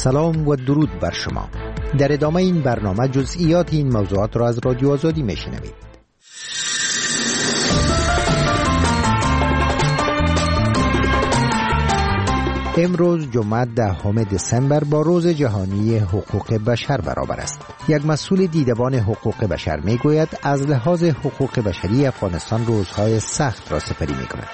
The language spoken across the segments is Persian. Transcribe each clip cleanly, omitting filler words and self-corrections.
سلام و درود بر شما. در ادامه این برنامه جزئیات این موضوعات را از رادیو آزادی میشنوید. امروز جمعه 10 دسامبر با روز جهانی حقوق بشر برابر است. یک مسئول دیدبان حقوق بشر میگوید از لحاظ حقوق بشری افغانستان روزهای سخت را سپری میکند.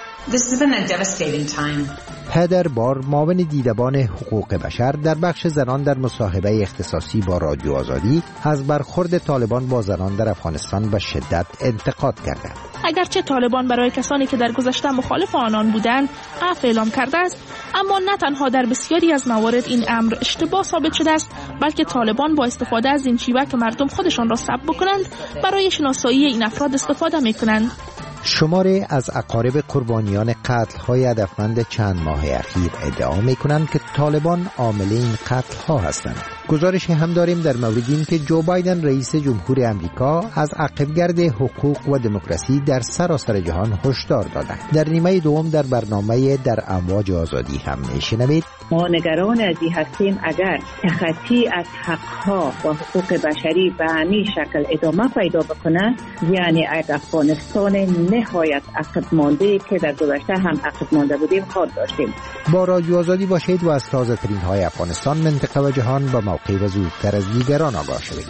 هدر بار، معاون دیدبان حقوق بشر در بخش زنان در مصاحبه اختصاصی با رادیو آزادی از برخورد طالبان با زنان در افغانستان به شدت انتقاد کردند. اگرچه طالبان برای کسانی که در گذشته مخالف آنان بودند عفو اعلام کرده است، اما نه تنها در بسیاری از موارد این امر اشتباه ثابت شده است، بلکه طالبان با استفاده از این شیوه که مردم خودشان را سلب بکنند برای شناسایی این افراد استفاده میکنند. شماری از اقارب قربانیان قتل‌های هدفمند چند ماه اخیر ادعا می‌کنند که طالبان عامل این قتل‌ها هستند. گزارش هم داریم در مورد این که جو بایدن رئیس جمهور امریکا از عقبگرد حقوق و دموکراسی در سراسر جهان هشدار داده. در نیمه دوم در برنامه در امواج آزادی هم میشنوید. ما نگران از این هستیم اگر تخطی از حق‌ها و حقوق بشری به همین شکل ادامه پیدا بکنه، یعنی از افغانستان نهایت عقب مانده که در گذشته هم عقب مانده بودیم خواهد داشتیم. با رادیو آزادی باشید و از تازه ترین های افغانستان، منطقه و جهان با موقع و زودتر از دیگران آگاه شوید.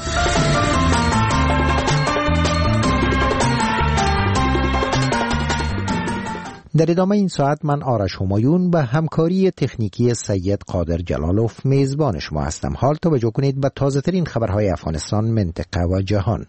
در ادامه این ساعت من آرش همایون به همکاری تکنیکی سید قادر جلالوف میزبان شما هستم. حال توجه کنید به تازه ترین خبرهای افغانستان، منطقه و جهان.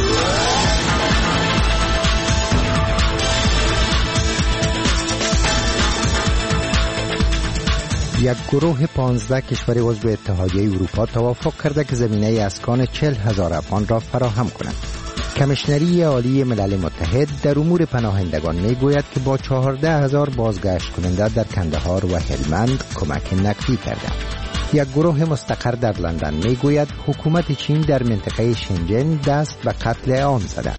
یک گروه 15 کشور عضو اتحادیه اروپا توافق کرده که زمینه اسکان 40,000 افغان را فراهم کنند. کمیشنری عالی ملل متحد در امور پناهندگان میگوید که با 14,000 بازگشت کننده در کندهار و هلمند کمک نقدی کرده. یک گروه مستقر در لندن میگوید حکومت چین در منطقه شنجن دست به قتل عام زده.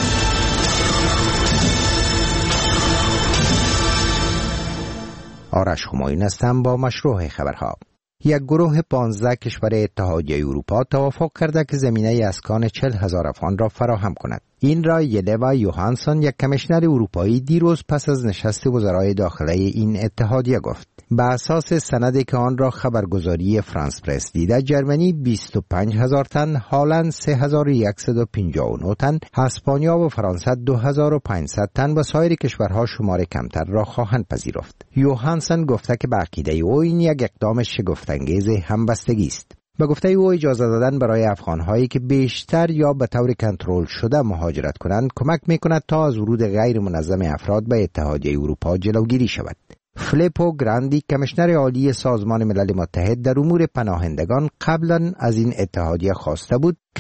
آرش همایون هستم با مشروع خبرها. یک گروه 15 کشور اتحادیه اروپا توافق کرده که زمینه اسکان 40,000 افغان را فراهم کند. این را یلوا یوهانسون، یک کمیشنر اروپایی، دیروز پس از نشست وزرای داخله این اتحادیه گفت. به اساس سندی که آن را خبرگزاری فرانس پرس دیده، جرمنی 25,000 تن، هلند 3,159 تن، اسپانیا و فرانسه 2,500 تن و سایر کشورها شمار کمتر را خواهند پذیرفت. یوهانسن گفته که به عقیده او این یک اقدام شگفت‌انگیز همبستگی است. به گفته او اجازه دادن برای افغان‌هایی که بیشتر یا به طور کنترل شده مهاجرت کنند کمک می‌کند تا از ورود غیر منظم افراد به اتحادیه اروپا جلوگیری شود. فلیپو گراندی، کمیشنر عالی سازمان ملل متحد در امور پناهندگان، قبلا از این اتحادیه خواسته بود که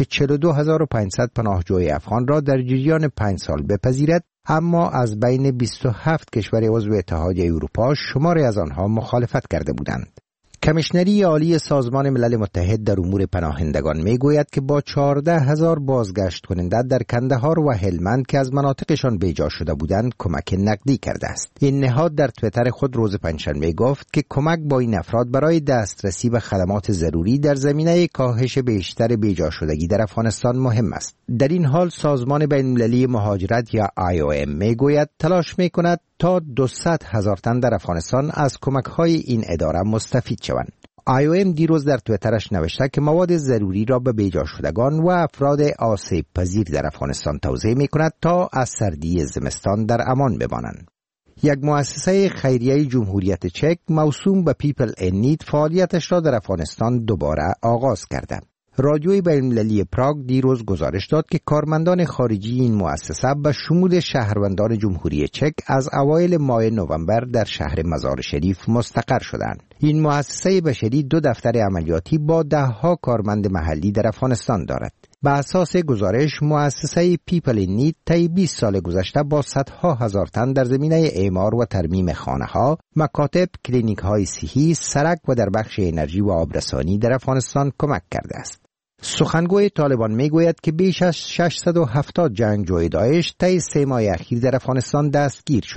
42,500 پناهجوی افغان را در جریان 5 سال بپذیرد، اما از بین 27 کشور عضو اتحادیه اروپا شماری از آنها مخالفت کرده بودند. کمیشنری عالی سازمان ملل متحد در امور پناهندگان میگوید که با 14,000 بازگشت کننده در کندهار و هلمند که از مناطقشان بیجا شده بودند کمک نقدی کرده است. این نهاد در توییتر خود روز پنجشنبه گفت که کمک با این افراد برای دسترسی به خدمات ضروری در زمینه کاهش بیشتر بیجا شدگی در افغانستان مهم است. در این حال سازمان بین‌المللی مهاجرت یا IOM میگوید تلاش میکند تا 200,000 تن در افغانستان از کمک‌های این اداره مستفید شوند. IOM دیروز در توییترش نوشته که مواد ضروری را به بیجا شدگان و افراد آسیب پذیر در افغانستان توزیع می‌کند تا از سردی زمستان در امان بمانند. یک مؤسسه خیریه جمهوریت چک موسوم به پیپل ان نید فعالیتش را در افغانستان دوباره آغاز کرده. رادیوی بین‌المللی پراگ دیروز گزارش داد که کارمندان خارجی این مؤسسه به شمول شهروندان جمهوری چک از اوایل ماه نوامبر در شهر مزار شریف مستقر شدند. این مؤسسه بشری 2 دفتر عملیاتی با 10 کارمند محلی در افغانستان دارد. به اساس گزارش مؤسسه پیپل ان نید طی 20 سال گذشته با صدها هزار تن در زمینه اعمار و ترمیم خانه‌ها، مکاتب، کلینیک‌های صحی، سرک و در بخش انرژی و آبرسانی در افغانستان کمک کرده است. سخنگوی طالبان میگوید که بیش از 670 جنگجوی داعش طی 3 ماه اخیر در افغانستان دستگیر شدند.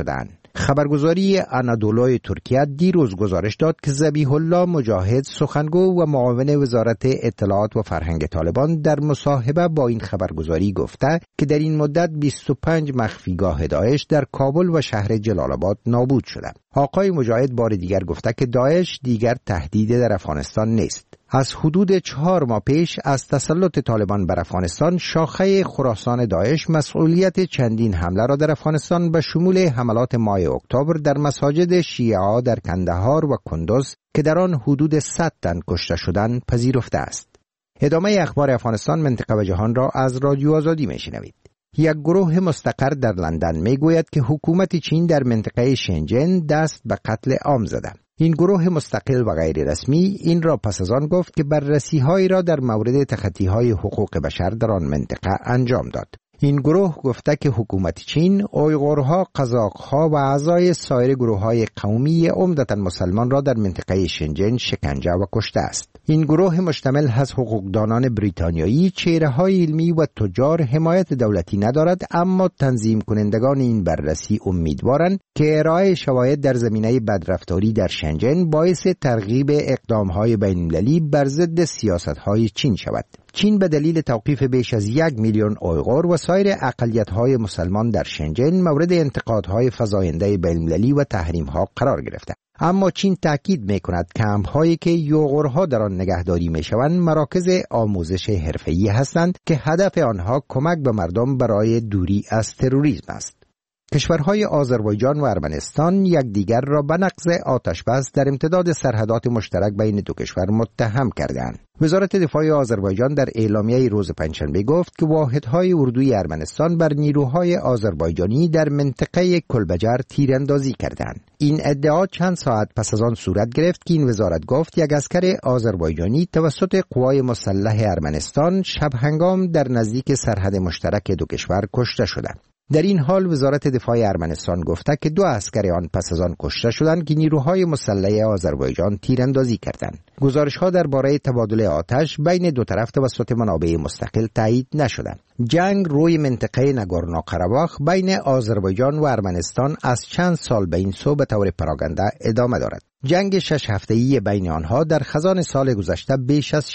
خبرگزاری آنادولوی ترکیه دیروز گزارش داد که ذبیح الله مجاهد، سخنگو و معاون وزارت اطلاعات و فرهنگ طالبان، در مصاحبه با این خبرگزاری گفته که در این مدت 25 مخفیگاه داعش در کابل و شهر جلال آباد نابود شده. آقای مجاهد بار دیگر گفته که داعش دیگر تهدید در افغانستان نیست. از حدود 4 ماه پیش از تسلط طالبان بر افغانستان، شاخه خراسان داعش مسئولیت چندین حمله را در افغانستان به شمول حملات ماه اکتبر در مساجد شیعه در کندهار و کندوز که در آن حدود 100 تن کشته شدند پذیرفته است. ادامه اخبار افغانستان، منطقه و جهان را از رادیو آزادی میشنوید. یک گروه مستقر در لندن میگوید که حکومت چین در منطقه شنجن دست به قتل عام زده. این گروه مستقل و غیر رسمی این را پس از آن گفت که بررسی‌هایی را در مورد تخطی‌های حقوق بشر در آن منطقه انجام داد. این گروه گفته که حکومت چین اویغورها، قزاق‌ها و اعضای سایر گروه‌های قومی عمدتاً مسلمان را در منطقه شنجن شکنجه و کشته است. این گروه مشتمل از حقوقدانان بریتانیایی، چهره‌های علمی و تجار حمایت دولتی ندارد، اما تنظیم کنندگان این بررسی امیدوارند که ارائه شواهد در زمینه بدرفتاری در شنجن باعث ترغیب اقدام‌های بین‌المللی بر ضد سیاست‌های چین شود. چین به دلیل توقیف بیش از 1 میلیون اویغور و سایر اقلیت‌های مسلمان در شنجن مورد انتقادهای فزاینده بین‌المللی و تحریم‌ها قرار گرفته. اما چین تاکید می‌کند کمپ‌هایی که اویغورها در آن نگهداری می‌شوند مراکز آموزش حرفه‌ای هستند که هدف آنها کمک به مردم برای دوری از تروریسم است. کشورهای آذربایجان و ارمنستان یکدیگر را به نقض آتش‌بس در امتداد سرحدات مشترک بین دو کشور متهم کردند. وزارت دفاع آذربایجان در اعلامیه روز پنجشنبه گفت که واحدهای اردوی ارمنستان بر نیروهای آذربایجانی در منطقه کلبجر تیراندازی کردند. این ادعا چند ساعت پس از آن صورت گرفت که این وزارت گفت یک عسکر آذربایجانی توسط قوای مسلح ارمنستان شب هنگام در نزدیک سرحد مشترک دو کشور کشته شده. در این حال وزارت دفاع ارمنستان گفته که 2 عسکر آن پس از آن کشته شدند که نیروهای مسلح آذربایجان تیراندازی کردند. گزارش‌ها درباره تبادل آتش بین دو طرف توسط منابع مستقل تایید نشده. جنگ روی منطقه ناگورنو قره‌باخ بین آذربایجان و ارمنستان از چند سال به این سو به طور پراگنده ادامه دارد. جنگ 6 هفته‌ای بین آنها در خزان سال گذشته بیش از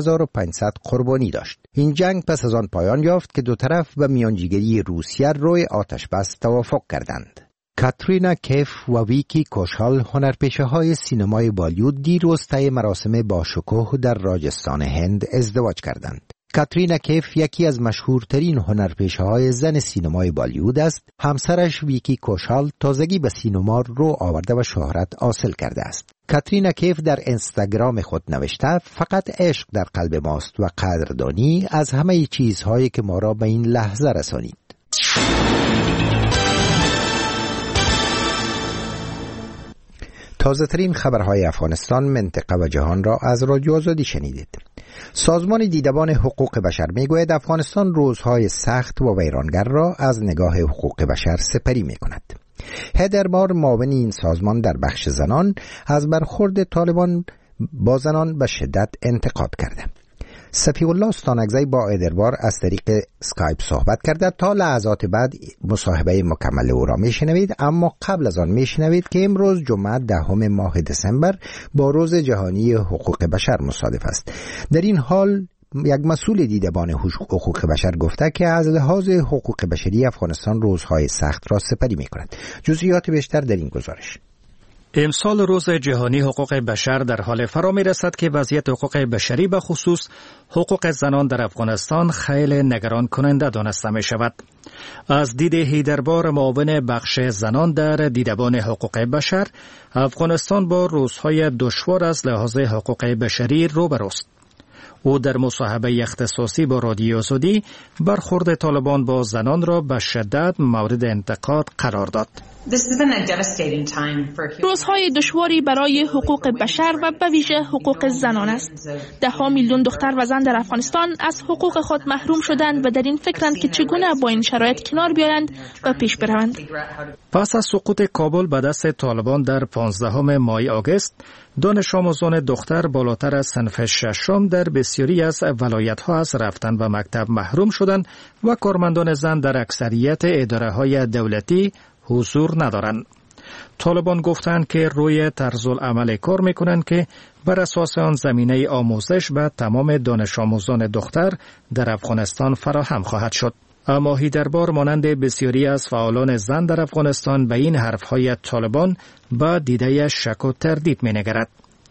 6500 قربانی داشت. این جنگ پس از آن پایان یافت که دو طرف به میانجیگری روسیه روی آتش بس توافق کردند. کاترینا کیف و ویکی کوشال، هنرپیشه‌های سینمای بالیوود، دیروز طی مراسم باشکوه در راجستان هند ازدواج کردند. کاترینا کیف یکی از مشهورترین هنرپیشه‌های زن سینمای بالیوود است. همسرش ویکی کوشال تازگی به سینما رو آورده و شهرت حاصل کرده است. کاترینا کیف در اینستاگرام خود نوشته: فقط عشق در قلب ماست و قدردانی از همه چیزهایی که ما را به این لحظه رسانید. تازه ترین خبرهای افغانستان، منطقه و جهان را از رادیو آزادی شنیدید. سازمان دیدبان حقوق بشر میگوید افغانستان روزهای سخت و ویرانگر را از نگاه حقوق بشر سپری میکند. هدر بار، معاون این سازمان در بخش زنان، از برخورد طالبان با زنان به شدت انتقاد کرده. صفی الله استانکزی با ادربار از طریق اسکایپ صحبت کرده. تا لحظات بعد مصاحبه مکمل او را میشنوید، اما قبل از آن میشنوید که امروز جمعه 10 ماه دسامبر با روز جهانی حقوق بشر مصادف است. در این حال یک مسئول دیدبان حقوق بشر گفته که از لحاظ حقوق بشری افغانستان روزهای سخت را سپری میکند. جزئیات بیشتر در این گزارش. امسال روز جهانی حقوق بشر در حال فرا می رسد که وضعیت حقوق بشری به خصوص حقوق زنان در افغانستان خیلی نگران کننده دانسته می شود. از دید هیدربار، معاون بخش زنان در دیدبان حقوق بشر، افغانستان با روزهای دشوار از لحاظ حقوق بشری روبروست. او در مصاحبه اختصاصی با رادیو آزادی برخورد طالبان با زنان را به شدت مورد انتقاد قرار داد. روزهای دشواری برای حقوق بشر و به ویژه حقوق زنان است. 10 میلیون دختر و زن در افغانستان از حقوق خود محروم شدند و در این فکرند که چگونه با این شرایط کنار بیایند و پیش بروند. پس از سقوط کابل به دست طالبان در 15 ماه آگوست، دانش آموزان دختر بالاتر از صنف 6 در بسیاری از ولایت‌ها از رفتن به مکتب محروم شدند و کارمندان زن در اکثریت اداره‌های دولتی حضور ندارند. طالبان گفتند که روی طرزالعمل کار میکنند که بر اساس آن زمینه آموزش به تمام دانش آموزان دختر در افغانستان فراهم خواهد شد. اما هیدربار مانند بسیاری از فعالان زن در افغانستان به این حرفهای طالبان با دیده شک و تردید می‌نگرد.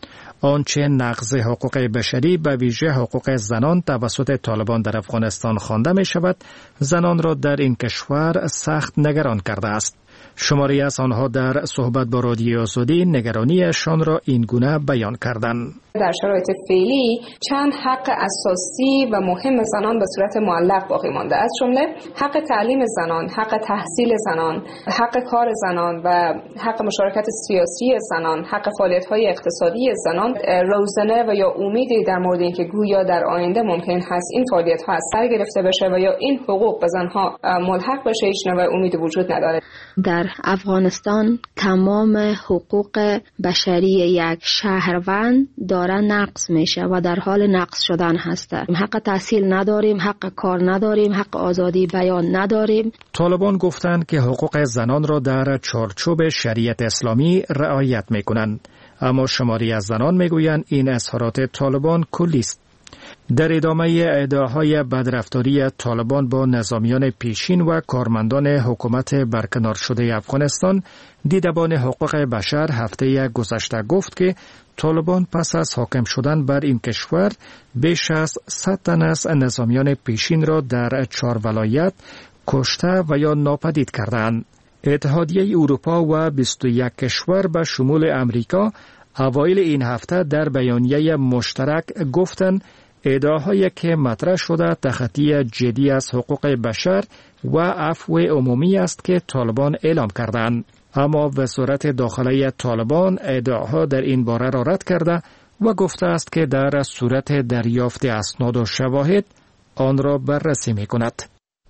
آنچه نقض حقوق بشری به ویژه حقوق زنان توسط طالبان در افغانستان خوانده می شود، زنان را در این کشور سخت نگران کرده است. شماری از آنها در صحبت با رادیو آزادی نگرانیشان را این گونه بیان کردند. در شرایط فعلی چند حق اساسی و مهم زنان به صورت معلق باقی مانده، از جمله حق تعلیم زنان، حق تحصیل زنان، حق کار زنان و حق مشارکت سیاسی زنان، حق فعالیت‌های اقتصادی زنان. روزنه و یا امیدی در مورد اینکه گویا در آینده ممکن هست این فعالیت‌ها از سر گرفته بشه و یا این حقوق به زنها ملحق بشه، هیچ نوع امیدی وجود نداره. در افغانستان تمام حقوق بشری یک شهروند داره نقض میشه و در حال نقض شدن هسته. حق تحصیل نداریم، حق کار نداریم، حق آزادی بیان نداریم. طالبان گفتند که حقوق زنان را در چارچوب شریعت اسلامی رعایت میکنند، اما شماری از زنان میگویند این اظهارات طالبان کلی است. در ادامه ادعاهای بدرفتاری طالبان با نظامیان پیشین و کارمندان حکومت برکنار شده افغانستان، دیدبان حقوق بشر هفته گذشته گفت که طالبان پس از حاکم شدن بر این کشور بیش از 100 تن از نظامیان پیشین را در 4 ولایت کشته و یا ناپدید کردند. اتحادیه اروپا و 21 کشور به شمول امریکا اوایل این هفته در بیانیه مشترک گفتند ادعاهایی که مطرح شده تخطی جدی از حقوق بشر و عفو عمومی است که طالبان اعلام کردند. اما وزارت داخله طالبان ادعاها در این باره را رد کرده و گفته است که در صورت دریافت اسناد و شواهد آن را بررسی می کند.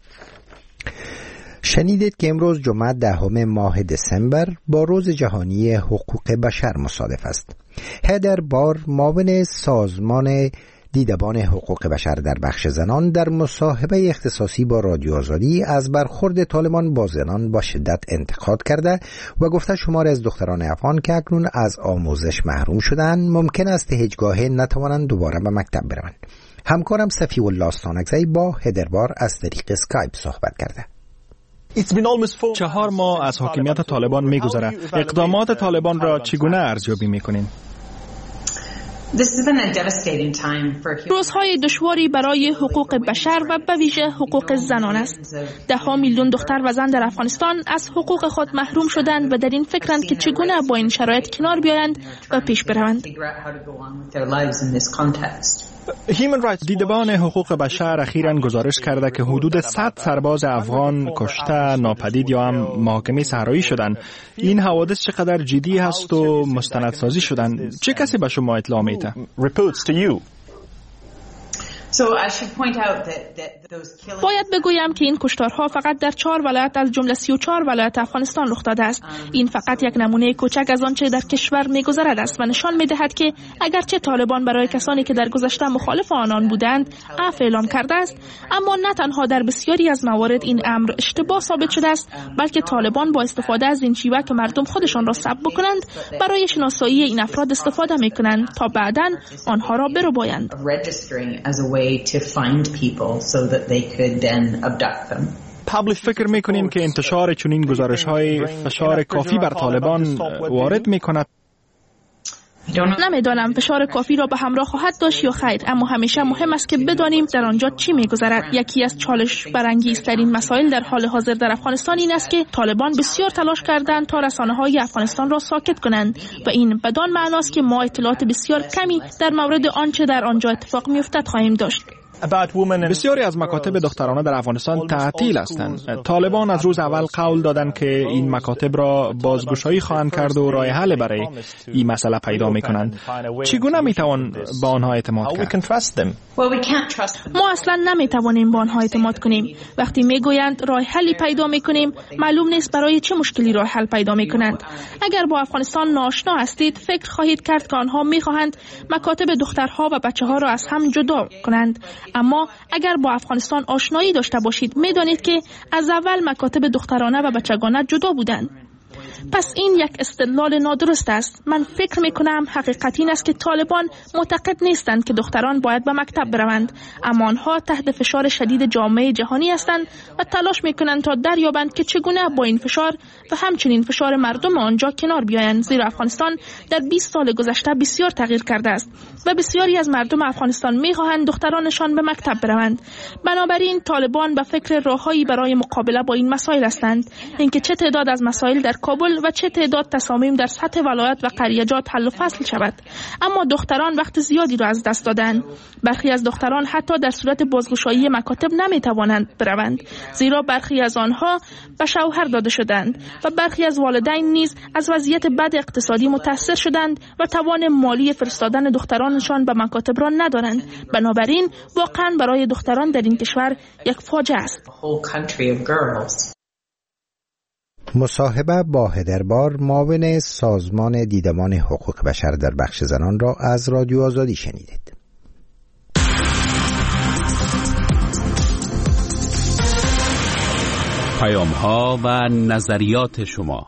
شنیدید که امروز جمعه 10 ماه دسامبر با روز جهانی حقوق بشر مصادف است. هیدربار معاون سازمان دیدبان حقوق بشر در بخش زنان در مصاحبه اختصاصی با رادیو آزادی از برخورد طالبان با زنان با شدت انتقاد کرده و گفته شماری از دختران افغان که اکنون از آموزش محروم شدند ممکن است هیچگاهی نتوانند دوباره به مکتب بروند. همکارم صفی الله استانکزی با هیدربار از طریق اسکایپ صحبت کرده. 4 ماه از حاکمیت طالبان می‌گذرد. اقدامات طالبان را چگونه ارزیابی می‌کنین؟ روزهای دشواری برای حقوق بشر و به ویژه حقوق زنان است. 10 میلیون دختر و زن در افغانستان از حقوق خود محروم شدند و در این فکرند که چگونه با این شرایط کنار بیایند و پیش بروند. دیدبان حقوق بشر اخیراً گزارش کرده که حدود 100 سرباز افغان کشته، ناپدید یا هم محاکمه صحرایی شدند. این حوادث چقدر جدی هست و مستندسازی شدند؟ چه کسی به شما اطلاع میده؟ باید بگویم که این کشتارها فقط در 4 ولایت از جمله 34 ولایت افغانستان رخ داده است. این فقط یک نمونه کوچک از آنچه در کشور می‌گذرد است و نشان می‌دهد که اگرچه طالبان برای کسانی که در گذشته مخالف آنان بودند عفو اعلام کرده است، اما نه تنها در بسیاری از موارد این امر اشتباه ثابت شده است، بلکه طالبان با استفاده از این شیوه که مردم خودشان را سلب بکنند برای شناسایی این افراد استفاده می‌کنند تا بعداً آنها را بربایند. فکر میکنین که انتشار چنین گزارش‌های فشار کافی بر طالبان وارد میکند؟ نمیدانم فشار کافی را به همراه خواهد داشت یا خیر، اما همیشه مهم است که بدانیم در آنجا چی میگذرد. یکی از چالش برانگیزترین مسائل در حال حاضر در افغانستان این است که طالبان بسیار تلاش کردند تا رسانه‌های افغانستان را ساکت کنند و این بدان معناست که ما اطلاعات بسیار کمی در مورد آنچه در آنجا اتفاق میافتد خواهیم داشت. بسیاری از مکاتب دخترانه در افغانستان تعطیل هستند. طالبان از روز اول قول دادند که این مکاتب را بازگشایی خواهند کرد و راه حل برای این مسئله پیدا می‌کنند. چگونه می‌توان با آنها اعتماد کرد؟ ما اصلا نمی‌توانیم با آنها اعتماد کنیم. وقتی میگویند راه حلی پیدا می‌کنیم، معلوم نیست برای چه مشکلی راه حل پیدا می‌کنند. اگر با افغانستان ناآشنا هستید، فکر خواهید کرد که آنها می‌خواهند مکاتب دخترها و بچه‌ها را از هم جدا کنند. اما اگر با افغانستان آشنایی داشته باشید میدانید که از اول مکاتب دخترانه و بچگانه جدا بودند. پس این یک استدلال نادرست است. من فکر میکنم حقیقت این است که طالبان معتقد نیستند که دختران باید به مکتب بروند، اما آنها تحت فشار شدید جامعه جهانی هستند و تلاش میکنند تا دریابند که چگونه با این فشار و همچنین فشار مردم آنجا کنار بیایند، زیرا افغانستان در 20 سال گذشته بسیار تغییر کرده است و بسیاری از مردم افغانستان میخواهند دخترانشان به مکتب بروند. بنابراین طالبان به فکر راههایی برای مقابله با این مسائل هستند، اینکه چه تعداد از مسائل در کابل و چه تعداد تصامیم در سطح ولایت و قریه‌جات حل و فصل شود. اما دختران وقت زیادی را از دست دادند. برخی از دختران حتی در صورت بازگشایی مکاتب نمیتوانند بروند، زیرا برخی از آنها به شوهر داده شدند و برخی از والدین نیز از وضعیت بد اقتصادی متاثر شدند و توان مالی فرستادن دخترانشان به مکاتب را ندارند. بنابراین واقعا برای دختران در این کشور یک فاجعه است. مصاحبه با هدربار، معاون سازمان دیدمان حقوق بشر در بخش زنان را از رادیو آزادی شنیدید. پیام‌ها و نظریات شما.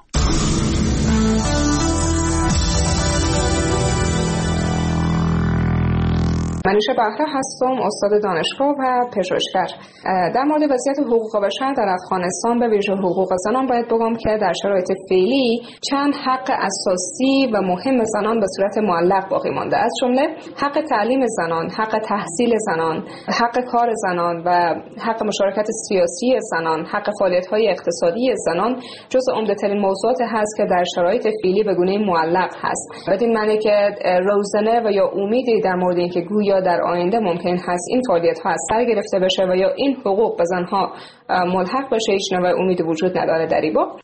منیشه بهره هستم، استاد دانشگاه و پژوهشگر. در مورد وضعیت حقوق بشر در افغانستان به ویژه حقوق زنان باید بگم که در شرایط فعلی چند حق اساسی و مهم زنان به صورت معلق باقی مانده، از جمله حق تعلیم زنان، حق تحصیل زنان، حق کار زنان و حق مشارکت سیاسی زنان، حق فعالیت‌های اقتصادی زنان جزو عمده‌ترین موضوعات هست که در شرایط فعلی به گونه معلق هست. بدین معنی که روزنه و یا امیدی در مورد اینکه گویا در آینده ممکن هست این فعالیت‌ها از سر گرفته بشه و یا این حقوق به زنها ملحق بشه، هیچ نوع امیدی وجود نداره در این باب.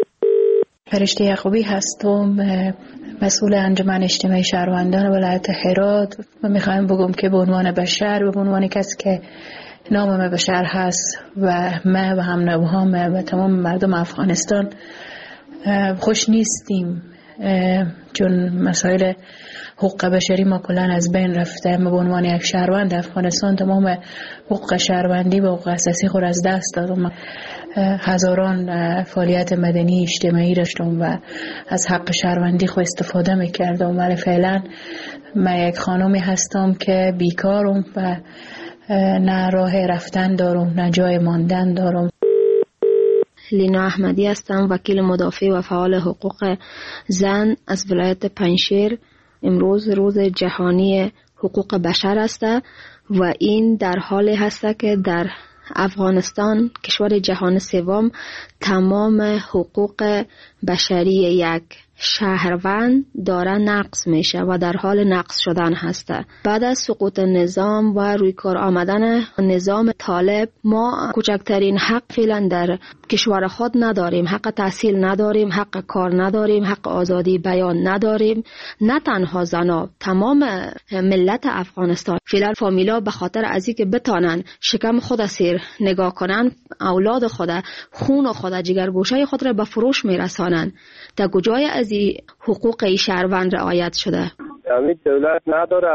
فرشته یعقوبی هستم، مسئول انجمن اجتماعی شهروندان ولایت هرات و میخوایم بگم که به عنوان بشر، به عنوان کسی که نام بشر هست و ما و هم نوع‌هام و تمام مردم افغانستان خوش نیستیم، چون مسائل حقوق بشری ما کلان از بین رفته. ما به عنوان یک شهروند افغانستان تمام حقوق شهروندی و حقوق اساسی خود از دست دادم. هزاران فعالیت مدنی اجتماعی داشتم و از حق شهروندی خود استفاده میکردم، ولی فعلا من یک خانمی هستم که بیکارم و نه راه رفتن دارم نه جای ماندن دارم. لینا احمدی هستم، وکیل مدافع و فعال حقوق زن از ولایت پنجشیر. امروز روز جهانی حقوق بشر است و این در حالی هست که در افغانستان، کشور جهان سوم، تمام حقوق بشری یک شهروند داره نقض میشه و در حال نقض شدن هسته. بعد از سقوط نظام و روی کار آمدن نظام طالب، ما کوچکترین حق فعلا در کشور خود نداریم. حق تحصیل نداریم، حق کار نداریم، حق آزادی بیان نداریم. نه تنها زنا، تمام ملت افغانستان فعلا فامیلا به خاطر از اینکه بتانن شکم خود سیر نگاه کنن، اولاد خود، خون خود، جگرگوشه خود را به فروش میرسانن. تا کجای از این حقوق شهروند رعایت شده؟ همین دولت نداره.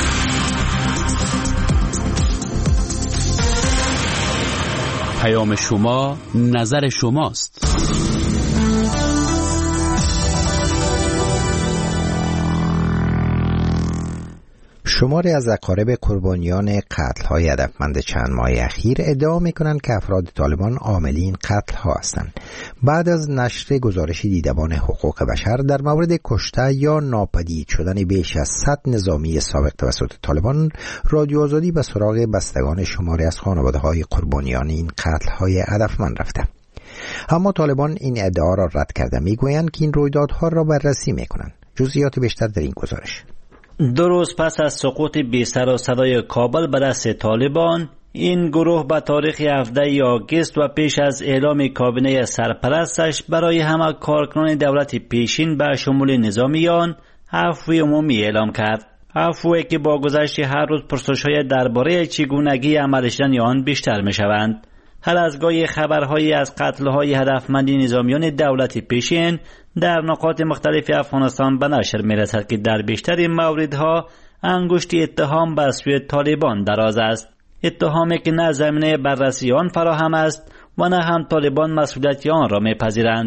پیام شما، نظر شماست. شماری از اقارب قربانیان قتل‌های هدفمند چند ماه اخیر ادعا می‌کنند که افراد طالبان عامل این قتل‌ها هستند. بعد از نشر گزارش دیدبان حقوق بشر در مورد کشته یا ناپدید شدن بیش از 100 نظامی سابق توسط طالبان، رادیو آزادی به سراغ بستگان شماری از خانواده‌های قربانیان این قتل‌های هدفمند رفته. اما طالبان این ادعا را رد کرده، می‌گویند که این رویدادها را بررسی می‌کنند. جزئیات بیشتر در این گزارش. 2 روز پس از سقوط بی سر و صدای کابل به دست طالبان، این گروه به تاریخ 17 آگوست و پیش از اعلام کابینه سرپرستش برای همه کارکنان دولت پیشین به شمول نظامیان عفو عمومی اعلام کرد. عفوی که با گذشت هر روز پرسش‌های درباره چگونگی عمل شدن آن بیشتر می‌شوند. هر از گاهی خبرهایی از قتل‌های هدفمند نظامیان دولت پیشین در نقاط مختلف افغانستان به نشر می‌رسد که در بیشتر موردها انگشت اتهام به سوی طالبان دراز است. اتهامی که نه زمینه بررسی آن فراهم است و نه هم طالبان مسئولیت آن را می‌پذیرند.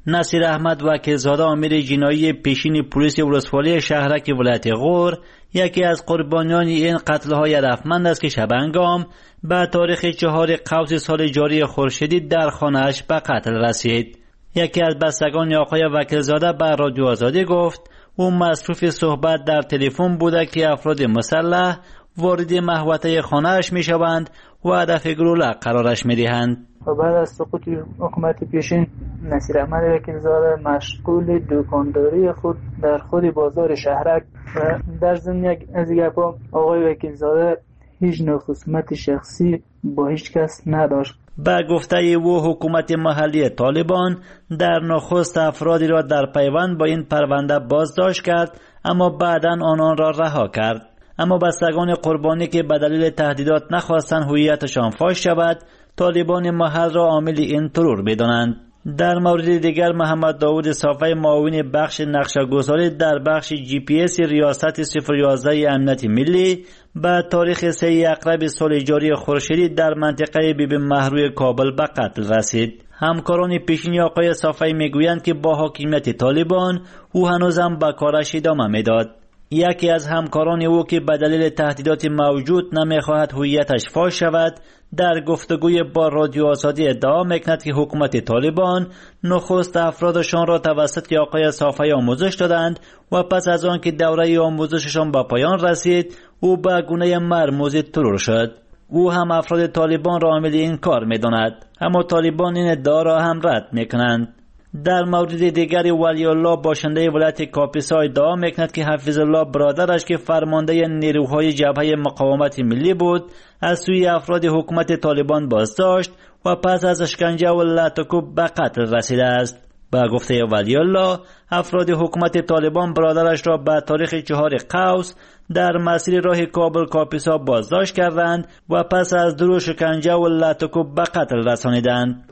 نصیر احمد وکیلزاده آمر جنایی پیشین پلیس ولسوالی شهرک ولایت غور یکی از قربانیان این قتل‌های هدفمند است که شبانگام به تاریخ 4 قوس سال جاری خورشیدی در خانه‌اش به قتل رسید. یکی از بستگان آقای وکیلزاده به رادیو آزادی گفت او مصروف صحبت در تلفن بوده که افراد مسلح وارد محوطه خانه‌اش می‌شوند و هدف گلوله قرارش می‌دهند. بعد از سقوط حکومت پیشین نصیر احمد وکیلزاده مشغول دکانداری خود در خود بازار شهرک و در ضمن از گپا آقای وکیلزاده هیچ نوع خصومت شخصی با هیچ کس نداشت. با گفته او حکومت محلی طالبان در نخست افرادی را در پیوند با این پرونده بازداشت کرد اما بعداً آنان را رها کرد. اما بستگان قربانی که به دلیل تهدیدات نخواستند هویتشان فاش شود طالبان محل را عامل این ترور بدانند. در مورد دیگر محمد داود صافی معاون بخش نقشه‌گذاری در بخش جی پی اس ریاست 011 امنیت ملی به تاریخ 3 اقرب سال جاری خورشیدی در منطقه بیبی مهروی کابل به قتل رسید. همکاران پیشین آقای صافی میگویند که با حاکمیت طالبان او هنوزم به کارش ادامه میداد. یکی از همکاران او که به دلیل تهدیدات موجود نمیخواهد هویتش فاش شود در گفتگوی با رادیو آزادی ادعا میکند که حکومت طالبان نخست افرادشان را توسط آقای صافی آموزش دادند و پس از آن که دوره آموزششان به پایان رسید او به گونه مرموزی ترور شد. او هم افراد طالبان را عامل این کار میداند اما طالبان این ادعا را هم رد میکنند. در مورد دیگری ولی الله باشنده ولایت کاپیسا ادعا میکند که حفیظ الله برادرش که فرمانده نیروهای جبهه مقاومت ملی بود از سوی افراد حکومت طالبان بازداشت و پس از اشکنجه و لطکوب به قتل رسیده است. با گفته ولی الله افراد حکومت طالبان برادرش را به تاریخ 4 قوس در مسیر راه کابل کاپیسا بازداشت کردند و پس از درو شکنجه و لطکوب به قتل رسانیدند.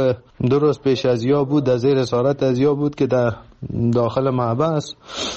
دو روز پیش از یا بود در زیر اسارت از یا بود که در داخل محبس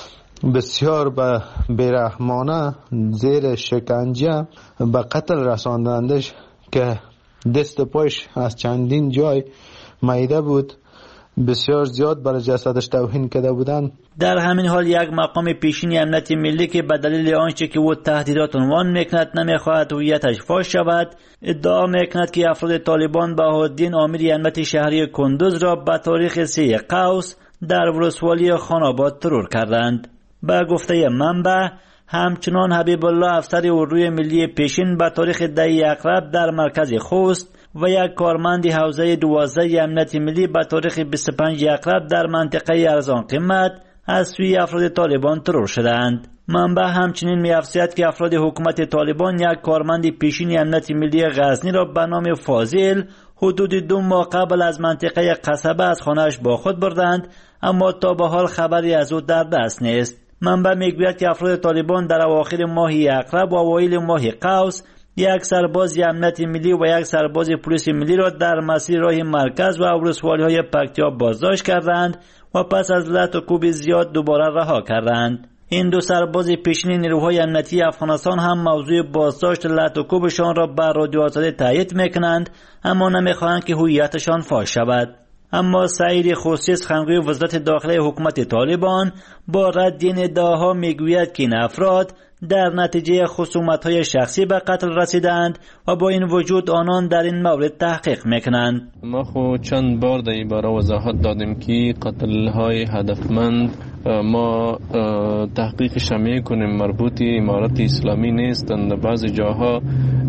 بسیار به بیرحمانه زیر شکنجه به قتل رساندندش که دست پایش از چندین جای معیده بود، بسیار زیاد برای جسدش توهین کرده بودند. در همین حال یک مقام پیشین امنیت ملی که به دلیل آنچه که او تهدیدات عنوان میکند نمیخواهد هویتش فاش شود ادعا میکند که افراد طالبان بهاءالدین آمر امنیت شهری کندوز را به تاریخ 3 قوس در ولسوالی خان‌آباد ترور کردند. با گفته منبع همچنان حبیب الله افسر اردوی ملی پیشین به تاریخ 10 اقرب در مرکز خوست و یک کارمند حوزه 12 امنیت ملی به تاریخ 25 اقرب در منطقه ارزان قیمت از سوی افراد طالبان ترور شدند. منبع همچنین می‌افزاید که افراد حکومت طالبان یک کارمند پیشین امنیت ملی غزنی را به نام فاضل حدود 2 ماه قبل از منطقه قصبه از خانه‌اش با خود بردند اما تا به حال خبری از او در دست نیست. منبع میگوید که افراد طالبان در اواخر ماه اقرب و اوایل ماه قوس یک سرباز امنیت ملی و یک سرباز پلیس ملی را در مسیر راه مرکز و ولسوالی‌های پکتیا بازداشت کردند و پس از لطکوب زیاد دوباره رها کردند. این دو سرباز پیشین نیروهای امنیتی افغانستان هم موضوع بازداشت لطکوبشان را بر رادیو آزادی تایید میکنند اما نمیخواهند که هویتشان فاش شود. اما سعید خصوصی سخنگوی وزارت داخله حکومت طالبان با رد این ادعاها میگوید که این افراد در نتیجه خصومت‌های شخصی به قتل رسیدند و با این وجود آنان در این مورد تحقیق میکنند. ما خود چند بار در این باره وضاحت دادیم که قتل‌های هدفمند ما تحقیقش میکنیم مربوط امارت اسلامی نیستند. بعضی جاها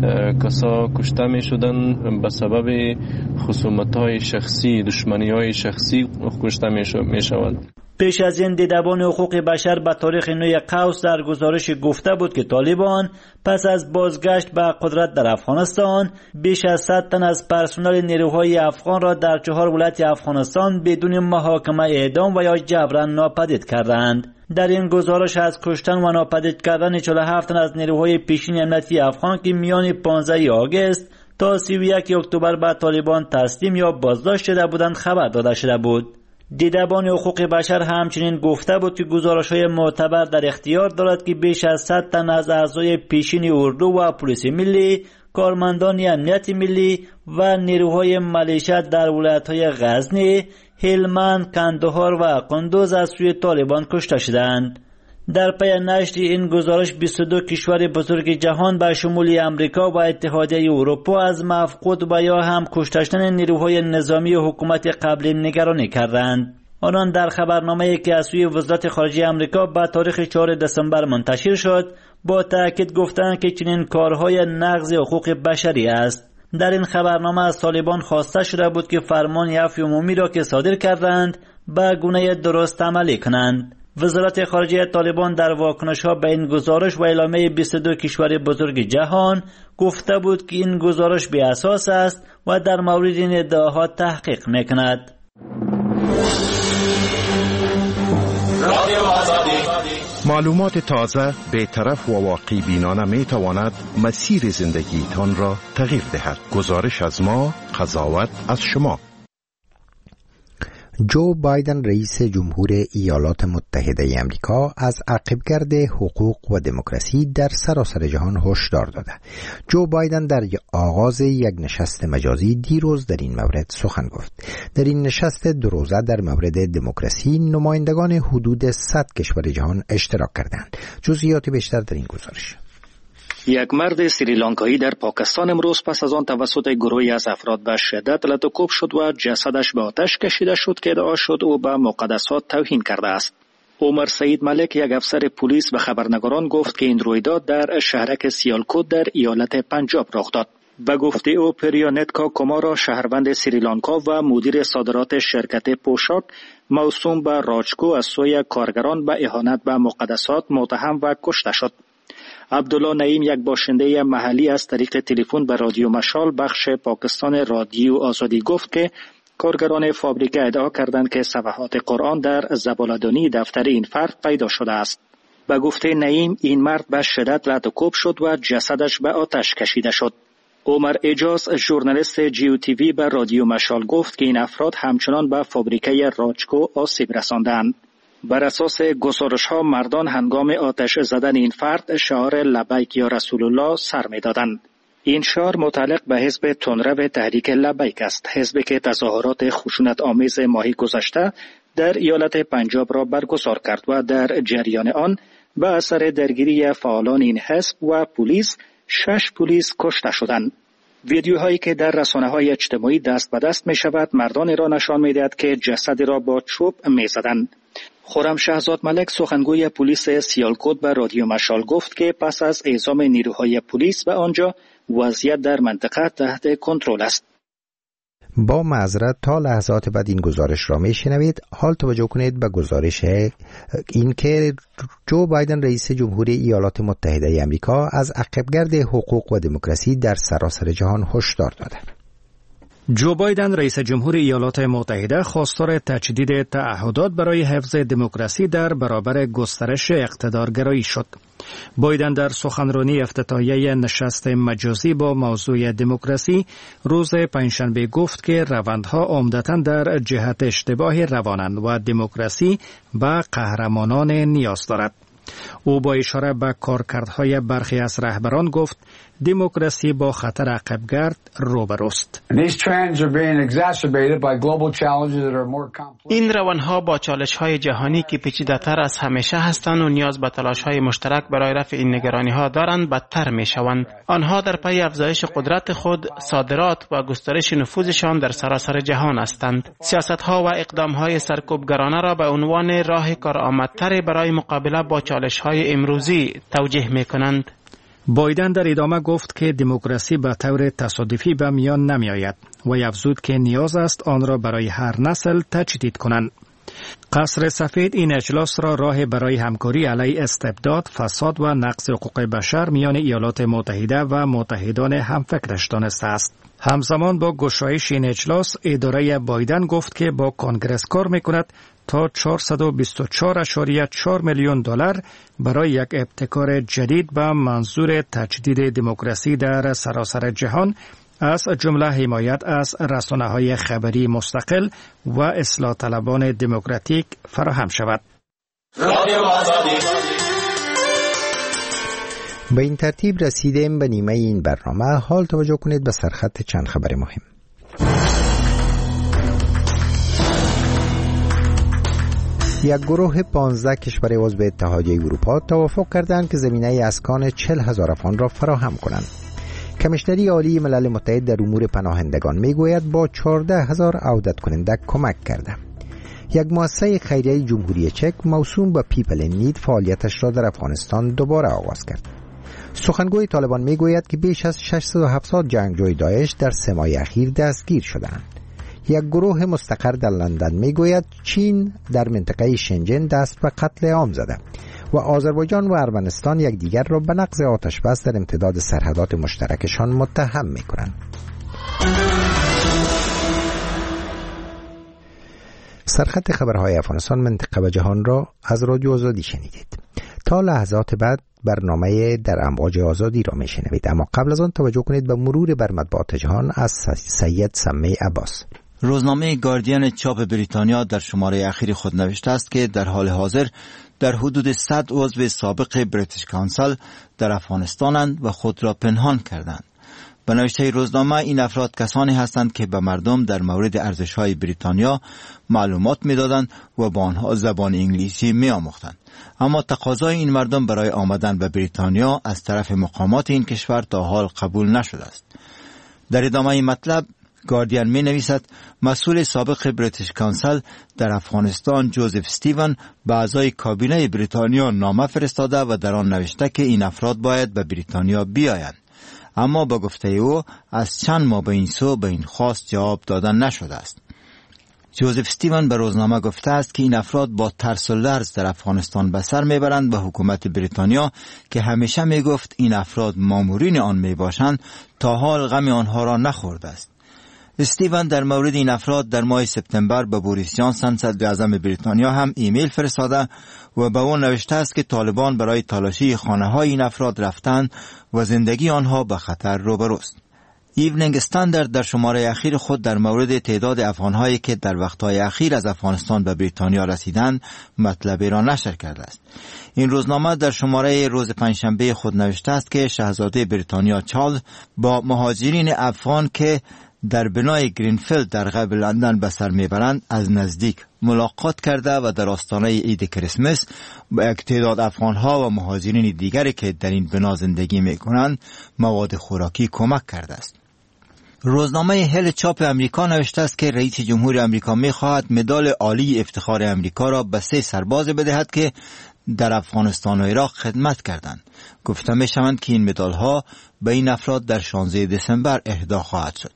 کسا کشته میشدن به سبب خصومت‌های شخصی، دشمنی‌های شخصی کشته میشوند. پیش از این دیدبان حقوق بشر به تاریخ 9 قوس در گزارش گفته بود که طالبان پس از بازگشت به قدرت در افغانستان بیش از 100 تن از پرسنل نیروهای افغان را در 4 ولایت افغانستان بدون محاکمه اعدام و یا جبرا ناپدید کردند. در این گزارش از کشتن و ناپدید کردن 47 تن از نیروهای پیشین امنیتی افغان که میان 15 آگوست تا 31 اکتبر به طالبان تسلیم یا بازداشت شده بودند خبر داده شده بود. دیدبان حقوق بشر همچنین گفته بود که گزارش‌های معتبر در اختیار دارد که بیش از 100 تن از اعضای پیشین اردو و پلیس ملی کارمندان امنیت ملی و نیروهای ملیشه در ولایت‌های غزنی، هلمند، کندهار و قندوز از سوی طالبان کشته شدند. در پی نشر این گزارش 22 کشور بزرگ جهان به شمول امریکا و اتحادیه اروپا از مفقود و یا هم کشته شدن نیروهای نظامی حکومت قبلی نگرانی کردند. آنان در خبرنامه‌ای که از سوی وزارت خارجه امریکا به تاریخ 4 دسامبر منتشر شد با تأکید گفتند که چنین کارهای نقض حقوق بشری است. در این خبرنامه از طالبان خواسته شده بود که فرمان عفو عمومی را که صادر کردند به گونه درست عملی کنند. وزارت خارجه طالبان در واکنش‌ها به این گزارش و اعلامیه 22 کشور بزرگ جهان گفته بود که این گزارش بی اساس است و در مورد این ادعاها تحقیق می‌کند. معلومات تازه، بی‌طرف و واقع بینانه می تواند مسیر زندگیتان را تغییر دهد. گزارش از ما، قضاوت از شما. جو بایدن رئیس جمهور ایالات متحده امریکا از عقبگرد حقوق و دموکراسی در سراسر جهان هشدار داده. جو بایدن در آغاز یک نشست مجازی دیروز در این مورد سخن گفت. در این نشست دو روزه در مورد دموکراسی نمایندگان حدود 100 کشور جهان اشتراک کردند. جزئیات بیشتر در این گزارش. یک مرد سریلانکایی در پاکستان امروز پس از آن توسط گروهی از افراد به شدت لطوکوب شد و جسدش به آتش کشیده شد که ادعا شد او به مقدسات توهین کرده است. عمر سعید ملک، یک افسر پلیس، به خبرنگاران گفت که این رویداد در شهرک سیالکوت در ایالت پنجاب رخ داد. به گفته او پریانتکا کومارا، شهروند سریلانکا و مدیر صادرات شرکت پوشاک موسوم به راجکو، از سوی کارگران به اهانت به مقدسات متهم و کشته شد. عبدالله نعیم، یک باشنده محلی، از طریق تلفن به رادیو مشال بخش پاکستان رادیو آزادی گفت که کارگران فابریکه ادعا کردند که صفحات قرآن در زباله‌دانی دفتر این فرد پیدا شده است. به گفته نعیم این مرد به شدت لطوکوب شد و جسدش به آتش کشیده شد. عمر اجاز، ژورنالیست جیو تیوی، به رادیو مشال گفت که این افراد همچنان به فابریکه راجکو آسیب رساندند. بر اساس گزارش‌ها مردان هنگام آتش زدن این فرد شعار لبیک یا رسول الله سر می‌دادند. این شعار متعلق به حزب تندرو تحریک لبیک است، حزبی که تظاهرات خشونت آمیز ماه گذشته در ایالت پنجاب را برگزار کرد و در جریان آن به اثر درگیری فعالان این حزب و پلیس 6 پلیس کشته شدند. ویدیوهایی که در رسانه‌های اجتماعی دست به دست می‌شود مردان را نشان می‌دهد که جسد را با چوب می‌زدند. خرم شهزاد ملک، سخنگوی پلیس سیالکوت، به رادیو مشال گفت که پس از اعزام نیروهای پلیس به آنجا وضعیت در منطقه تحت کنترل است. با معذرت تا لحظات بعد این گزارش را میشنوید. حال توجه کنید به گزارش این که جو بایدن رئیس جمهور ایالات متحده امریکا از عقبگرد حقوق و دموکراسی در سراسر جهان هشدار داده. جو بایدن رئیس جمهور ایالات متحده خواستار تجدید تعهدات برای حفظ دموکراسی در برابر گسترش اقتدارگرایی شد. بایدن در سخنرانی افتتاحیه نشست مجازی با موضوع دموکراسی روز پنجشنبه گفت که روندها عمدتاً در جهت اشتباه روانند و دموکراسی به قهرمانان نیاز دارد. او با اشاره به کارکردهای برخی از رهبران گفت دموکراسی با خطر عقبگرد روبروست. این روندها با چالش‌های جهانی که پیچیده‌تر از همیشه هستند و نیاز به تلاش‌های مشترک برای رفع این نگرانی‌ها دارند بدتر می‌شوند. آنها در پی افزایش قدرت خود، صادرات و گسترش نفوذشان در سراسر جهان هستند. سیاست‌ها و اقدام‌های سرکوبگرانه را به عنوان راه کارآمدتر برای مقابله با چالش‌های امروزی توجیه می‌کنند. بایدن در ادامه گفت که دموکراسی به طور تصادفی به میان نمی آید و افزود که نیاز است آن را برای هر نسل تجدید کنند. قصر سفید این اجلاس را راه برای همکاری علیه استبداد، فساد و نقض حقوق بشر میان ایالات متحده و متحدان همفکرش دانسته است. همزمان با گشایش این اجلاس، اداره بایدن گفت که با کنگرس کار میکند تا 424.4 میلیون دلار برای یک ابتکار جدید به منظور تجدید دموکراسی در سراسر جهان، از جمله حمایت از رسانه‌های خبری مستقل و اصلاح طلبان دموکراتیک فراهم شود. به این ترتیب رسیدیم به نیمه این برنامه. حال توجه کنید به سرخط چند خبر مهم. یک گروه 15 کشور عضو اتحادیه اروپا توافق کردند که زمینه اسکان 40,000 افغان را فراهم کنند. کمیشنری عالی ملل متحد در امور پناهندگان میگوید با 14,000 عودت کننده کمک کرده. یک مؤسسه خیریه جمهوری چک موسوم به پیپل این نید فعالیتش را در افغانستان دوباره آغاز کرد. سخنگوی طالبان میگوید که بیش از 670 جنگجوی داعش در 3 ماه اخیر دستگیر شدند. یک گروه مستقر در لندن میگوید چین در منطقه شنجن دست به قتل عام زده و آذربایجان و ارمنستان یکدیگر را به نقض آتشبس در امتداد سرحدات مشترکشان متهم میکنند. سرخط خبرهای افغانستان منطقه و جهان را از رادیو آزادی شنیدید. تا لحظات بعد برنامه در امواج آزادی را میشنوید، اما قبل از آن توجه کنید به مرور بر مطبوعات جهان از سید سمی عباس. روزنامه گاردین چاپ بریتانیا در شماره اخیر خود نوشته است که در حال حاضر در حدود 100 عضو سابق بریتیش کانسل در افغانستانند و خود را پنهان کردند. به نوشته روزنامه این افراد کسانی هستند که به مردم در مورد ارزش‌های بریتانیا معلومات می‌دادند و با آنها زبان انگلیسی می‌آموختند، اما تقاضای این مردم برای آمدن به بریتانیا از طرف مقامات این کشور تا حال قبول نشده است. در ادامه مطلب گاردین می نویسد مسئول سابق بریتیش کانسل در افغانستان جوزف استیون به اعضای کابینه بریتانیا نامه فرستاده و در آن نوشته که این افراد باید به بریتانیا بیایند، اما به گفته او از چند ماه به این سو به این خواست جواب دادن نشده است. جوزف استیون به روزنامه گفته است که این افراد با ترس و لرز در افغانستان به سر میبرند و حکومت بریتانیا که همیشه میگفت این افراد مامورین آن میباشند تا حال غم آنها را نخورده است. استیون در مورد این افراد در ماه سپتامبر به بوریس جانسون صدر اعظم بریتانیا هم ایمیل فرستاده و به او نوشته است که طالبان برای تلاشی خانه‌های این افراد رفتند و زندگی آنها به خطر روبروست. ایونینگ استاندارد در شماره اخیر خود در مورد تعداد افغان‌هایی که در وقت‌های اخیر از افغانستان به بریتانیا رسیدند مطلبی را نشر کرده است. این روزنامه در شماره روز پنجشنبه خود نوشته است که شاهزاده بریتانیا چارلز با مهاجرین افغان که در بنای گرینفیلد در غرب لندن به سر میبرند از نزدیک ملاقات کرده و در آستانه عید کریسمس با یک تعداد افغانها و مهاجرین دیگری که در این بنا زندگی میکنند مواد خوراکی کمک کرده است. روزنامه هل چاپ امریکا نوشته است که رئیس جمهور امریکا میخواهد مدال عالی افتخار امریکا را به 3 سرباز بدهد که در افغانستان و عراق خدمت کردند. گفته میشوند که این مدال ها به این افراد در 16 دسامبر اهدا خواهد شد.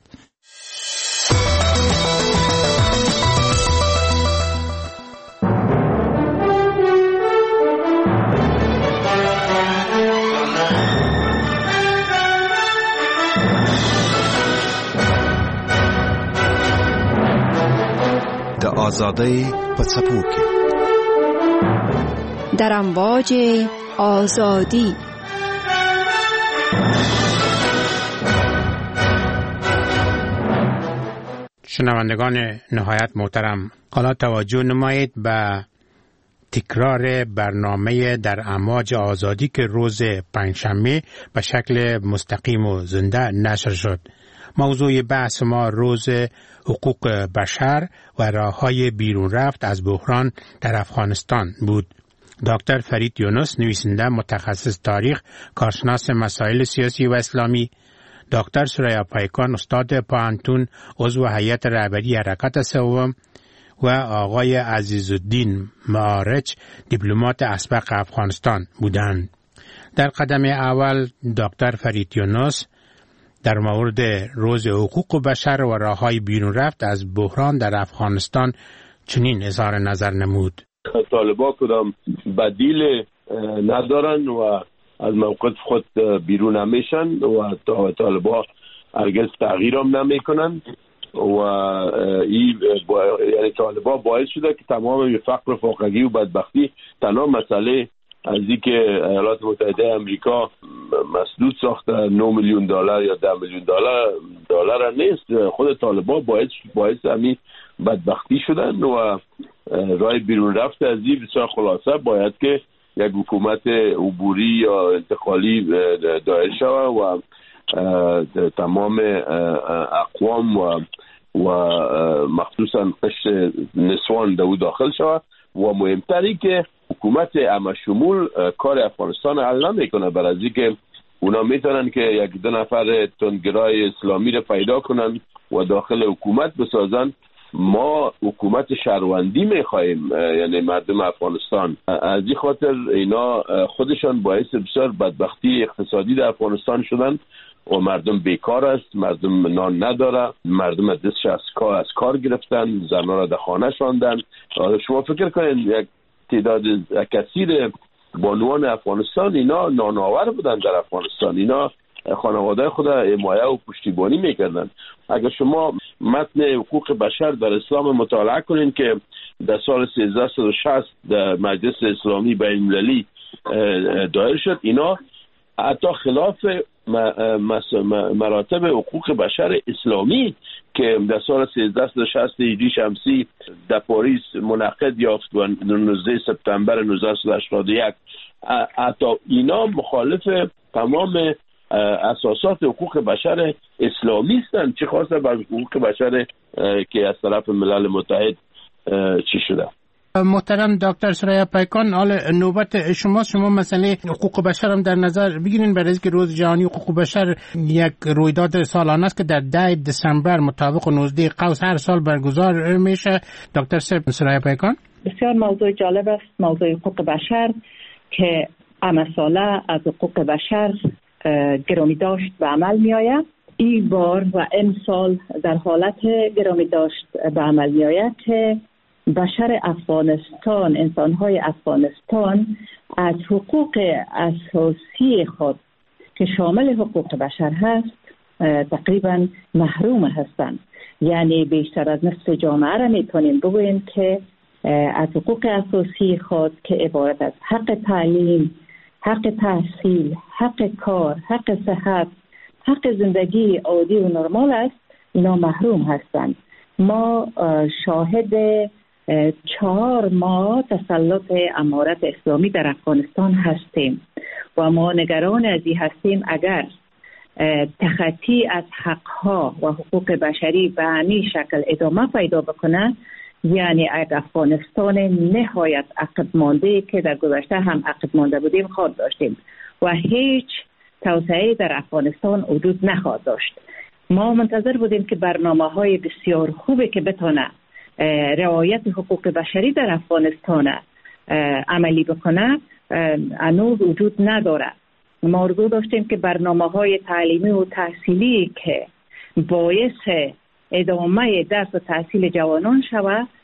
د آزادی په څپو کې در امواج آزادی. شنوندگان نهایت محترم، حالا توجه نمایید به تکرار برنامه در امواج آزادی که روز پنجشنبه به شکل مستقیم و زنده نشر شد. موضوع بحث ما روز حقوق بشر و راه‌های بیرون رفت از بحران در افغانستان بود. دکتر فرید یونس، نویسنده متخصص تاریخ، کارشناس مسائل سیاسی و اسلامی، دکتر سریا پایکان، استاد پوهنتون، عضو هیئت رهبری حرکت سوم و آقای عزیزالدین معارج، دیپلمات اسبق افغانستان بودند. در قدم اول دکتر فرید یونس در مورد روز حقوق بشر و راه‌های بیرون رفت از بحران در افغانستان چنین اظهار نظر نمود. طالبان کدام بدیل ندارن و از موقف خود بیرون نمیشن و طالبان هرگز تغییر هم نمیکنن و این یعنی طالبان باعث شده که تمام فقر و فاقگی و بدبختی تنها مسئله از اینکه ایالات متحده آمریکا مسدود ساخته 9 میلیون دلار یا 10 میلیون دلار نیست. خود طالبان باعث همین بدبختی شدن و راه بیرون رفت از این بسیار خلاصه باید که یک حکومت عبوری یا انتقالی دایر شود و تمام اقوام و مخصوصا قشر نسوان دو داخل شود و مهمتری که حکومت همشمول کار افغانستان حل نمیکنه، برای از اینکه اونا میتونن که یک دو نفر تندگرای اسلامی رو پیدا کنن و داخل حکومت بسازن. ما حکومت شهروندی میخواهیم، یعنی مردم افغانستان. از این خاطر اینا خودشان باعث بسیار بدبختی اقتصادی در افغانستان شدن و مردم بیکار است، مردم نان نداره، مردم دستش از کار گرفتن، زنان را در خانه شاندن. شما فکر کنید یک تعداد کثیر بانوان افغانستان اینا نانآور بودن در افغانستان، اینا خانواده خود حمایه و پشتیبانی میکردن. اگر شما متن حقوق بشر در اسلام مطالعه کنین که در سال 1360 در مجلس اسلامی بین‌المللی دایر شد، اینا حتی خلاف مراتب حقوق بشر اسلامی که در سال 1360 هجری شمسی در پاریس منعقد یافت و 19 سپتامبر 1981، حتی اینا مخالف تمام اساسات حقوق بشر اسلامی هستند، چه خاصه بر حقوق بشر که از طرف ملل متحد چی شده. محترم دکتر سریا پیکان، حال نوبت شما مسئله حقوق بشر هم در نظر بگیرین، برای اینکه روز جهانی حقوق بشر یک رویداد سالانه است که در 10 دسامبر مطابق 19 قوس هر سال برگزار میشه. دکتر سریا پیکان، بسیار موضوع جالب است، موضوع حقوق بشر که همه ساله از حقوق بشر گرامی داشت به عمل می آید. این بار و امسال در حالت گرامی داشت به عمل می آید که بشر افغانستان، انسان‌های افغانستان از حقوق اساسی خود که شامل حقوق بشر هست تقریبا محروم هستند. یعنی بیشتر از نصف جامعه را میتونیم بگوییم که از حقوق اساسی خود که عبارت از حق تعلیم، حق تحصیل، حق کار، حق صحت، حق زندگی عادی و نرمال است، اینا محروم هستند. ما شاهد 4 ماه تسلط امارت اسلامی در افغانستان هستیم و ما نگران از این هستیم اگر تخطی از حقها و حقوق بشری به همین شکل ادامه پیدا بکنه، یعنی اگر افغانستان نهایت عقب مانده که در گذشته هم عقب مانده بودیم خواهد داشتیم و هیچ توسعه در افغانستان وجود نخواهد داشت. ما منتظر بودیم که برنامه‌های بسیار خوبی که بتونه رعایت حقوق بشری در افغانستان عملی بکنه هنوز وجود نداره. ما آرزو داشتیم که برنامه‌های تعلیمی و تحصیلی که باعث ادامه درس و تحصیل جوانان شود